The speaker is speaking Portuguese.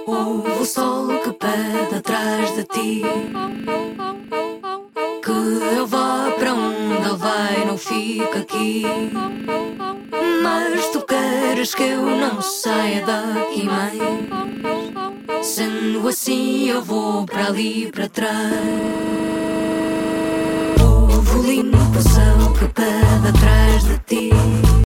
Ouve o sol que pede atrás de ti, que eu vá para onde ele vai, não fica aqui. Mas tu queres que eu não saia daqui, mãe? Sendo assim eu vou para ali, para trás. Ouve o limpo céu que pede atrás de ti,